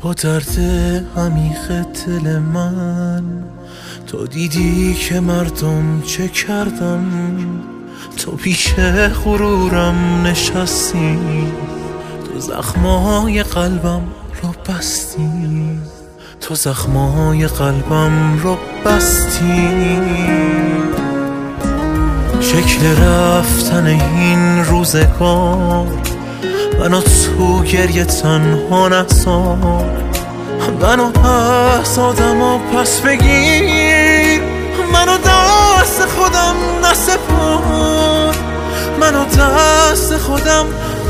با درد عمیق دل من. تو دیدی که مردم چه کردم، تو پیش غرورم نشستی، تو زخمای قلبم رو بستی، تو زخمای قلبم رو بستی. شکل رفتن این روزگار منو تو گریه تنها نذار، منو از آدما پس بگیر، منو دست خودم نسپار، منو دست خودم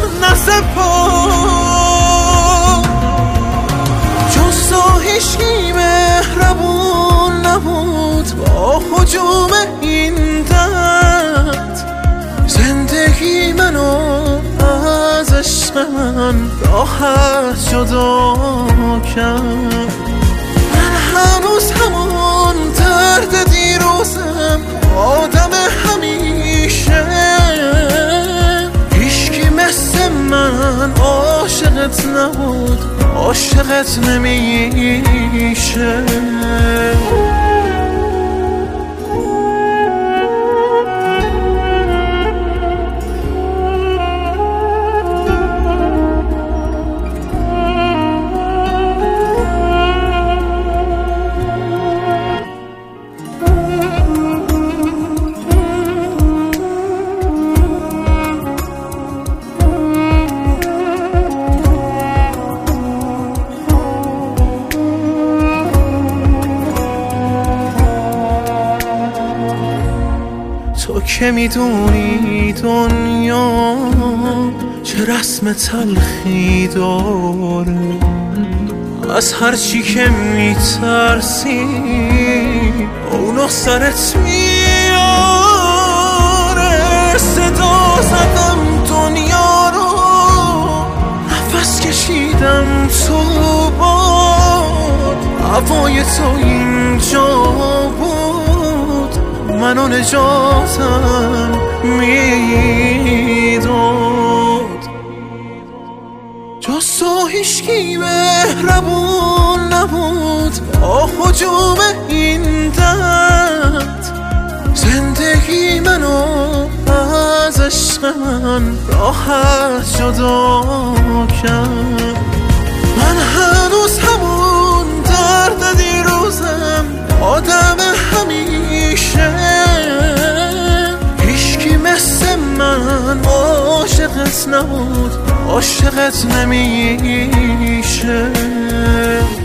نسپار. جز تو هیچکی مهربون نبود با هجوم این درد، زندگی منو از عشق من راحت جدا کرد. من هنوز همون درد دیروزم، آدم همیشه، هیچکی مثل من عاشقت نبود، عاشقت نمیشه. تو که میدونی دنیا چه رسم تلخی داره، از هرچی که میترسی اونو سرت میاره. صدا زدم دنیا رو، نفس کشیدم تو باد، هوای تو اینجا بود، منو نجاتم میداد. جز تو هیچکی مهربون نبود با هجوم این درد، زندگی منو از عشق من راحت جدا کرد. من هنوز همون درد دیروزم، آدم همیشه، هیچکی مثل من عاشقت نبود، عاشقت نمیشه.